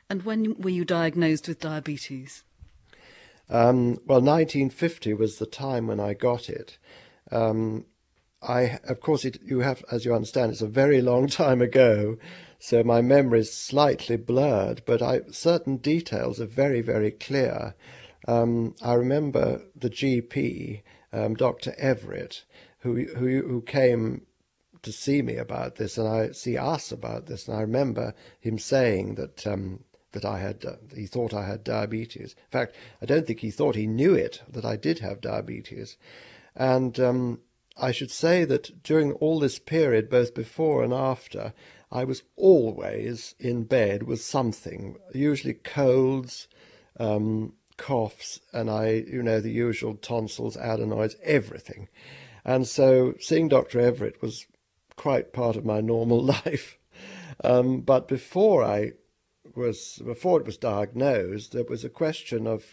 And when were you diagnosed with diabetes? Well, 1950 was the time when I got it. Um, of course, you have, as you understand, it's a very long time ago, so my memory is slightly blurred, but certain details are very, very clear. I remember the GP, Dr. Everett, who came to see me about this, and I see us about this, and I remember him saying that he thought I had diabetes. In fact, I don't think he thought he knew it that I did have diabetes, and I should say that during all this period, both before and after, I was always in bed with something, usually colds, coughs, and the usual tonsils, adenoids, everything. And so seeing Dr. Everett was quite part of my normal life. But before it was diagnosed, there was a question of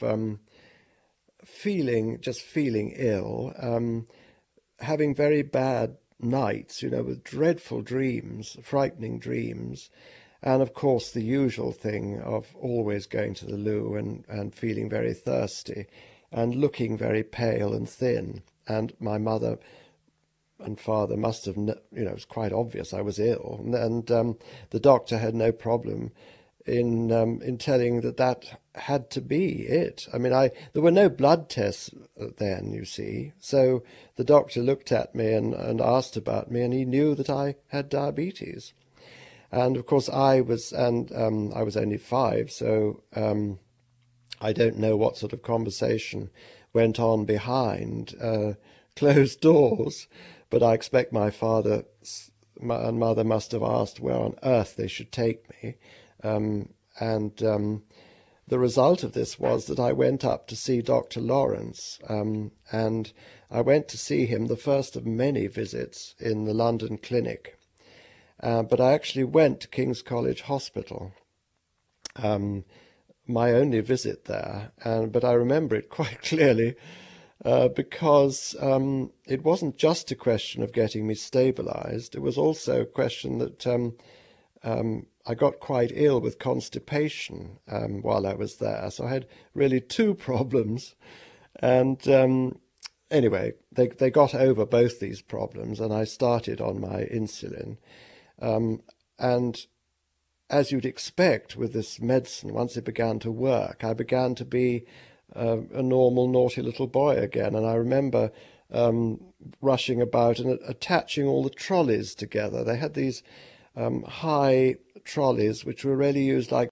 just feeling ill, having very bad nights, with dreadful dreams, frightening dreams, and of course the usual thing of always going to the loo and feeling very thirsty and looking very pale and thin. And my mother and father must have, it was quite obvious I was ill, and the doctor had no problem in telling that had to be it. I mean, there were no blood tests then, you see, so the doctor looked at me and asked about me, and he knew that I had diabetes. And of course, I was only 5, so I don't know what sort of conversation went on behind closed doors, but I expect my father and mother must have asked where on earth they should take me. And the result of this was that I went up to see Dr. Lawrence, and I went to see him, the first of many visits in the London clinic. But I actually went to King's College Hospital, my only visit there, but I remember it quite clearly because it wasn't just a question of getting me stabilized. It was also a question that I got quite ill with constipation while I was there. So I had really two problems. And anyway, they got over both these problems, and I started on my insulin. And as you'd expect with this medicine, once it began to work, I began to be a normal, naughty little boy again. And I remember rushing about and attaching all the trolleys together. They had these high trolleys which were really used like